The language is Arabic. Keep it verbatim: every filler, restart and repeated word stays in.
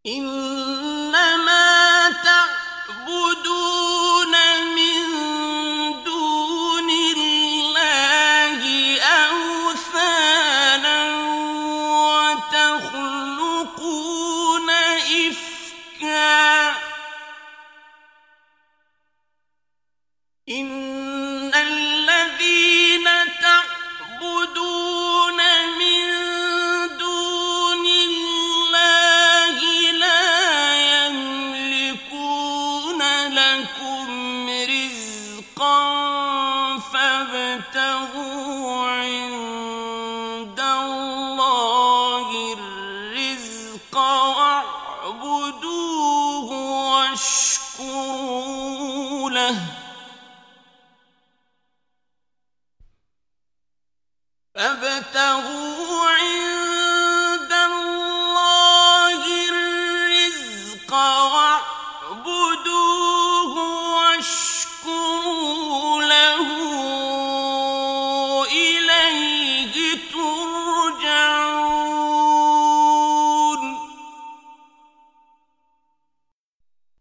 إنما تعبدون من دون الله أوثانا وتخلقون إفكا إن الذين تعبدون من دون الله لا يملكون لكم رزقا فابتغوا عند الله الرزق واعبدوه واشكروا له فابتغوا عند الله الرزق